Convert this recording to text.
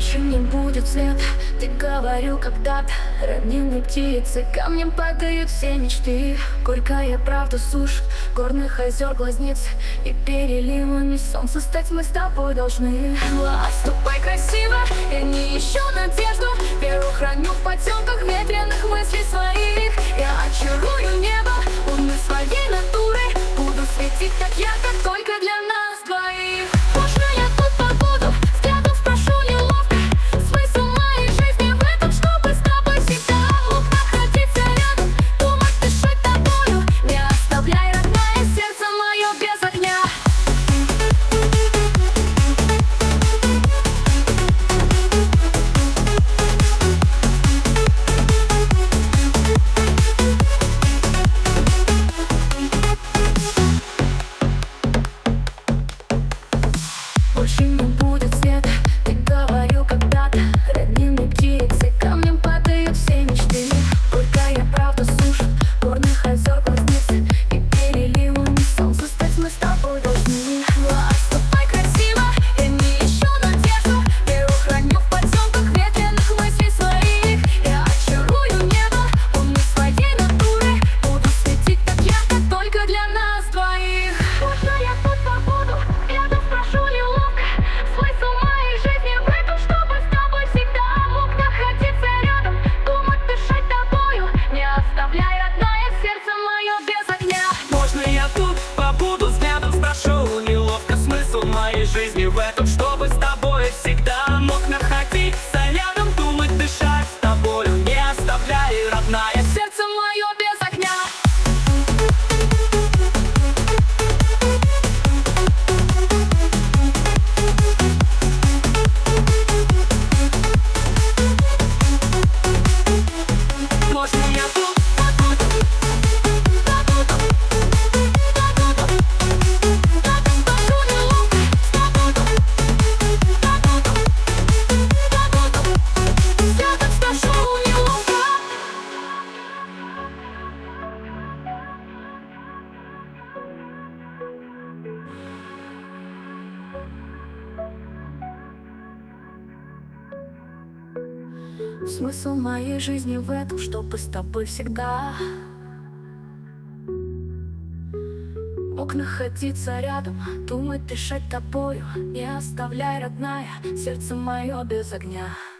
Больше не будет свет, ты говорил когда-то. Раненые птицы камнем падают все мечты. Горькая правда сушь горных озер глазниц, и переливами солнца стать мы с тобой должны. Ступай красиво, я не ищу надежду, веру храню в потемках ветреных мыслей своих. Я очарую небо луны своей натурой, буду светить так ярко только для нас двоих. Можно я тут побуду, взглядом спрошу неловко смысл моей жизни в этом, чтобы с тобой всегда мог находиться рядом, думать, дышать тобою. Не оставляй, родное, сердце мое без огня. Больше не будет света, ты говорил когда-то. Раненые птицы камнем падают все мечты. Горькая правда сушь горных озер глазниц, и переливами солнца стать мы с тобой должны. Ступай красиво, я не ищу надежду, веру храню в потемках ветреных мыслей своих. Я очарую небо луны своей натурой, буду светить так ярко только для нас двоих. Можно я тут побуду, рядом спрошу неловко смысл моей жизни в этом, чтобы с тобой всегда мог находиться рядом, думать, дышать тобою. Не оставляй, родное, сердце мое без огня. Можно я тут побуду, взглядом спрошу неловко смысл моей жизни в этом, чтобы с тобой всегда мог находиться рядом, думать, дышать с тобою. Не оставляй, родная, Сердце мое без огня. можно я тут побуду, Спрошу неловко, взглядом спрошу неловко. Смысл моей жизни в этом, чтобы с тобой всегда мог находиться рядом, думать, дышать тобою. Не оставляй, родная, сердце мое без огня.